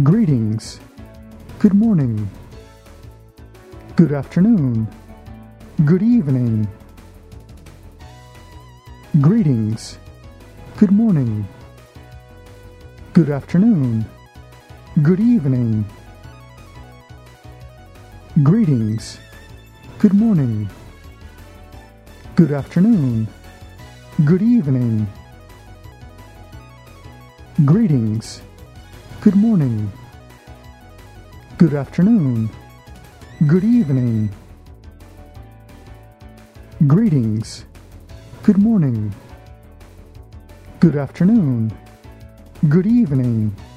Greetings. Good morning. Good afternoon. Good evening. Greetings. Good morning. Good afternoon. Good evening. Greetings. Good morning. Good afternoon. Good evening. Greetings. Good morning. Good afternoon. Good evening. Greetings. Good morning. Good afternoon. Good evening.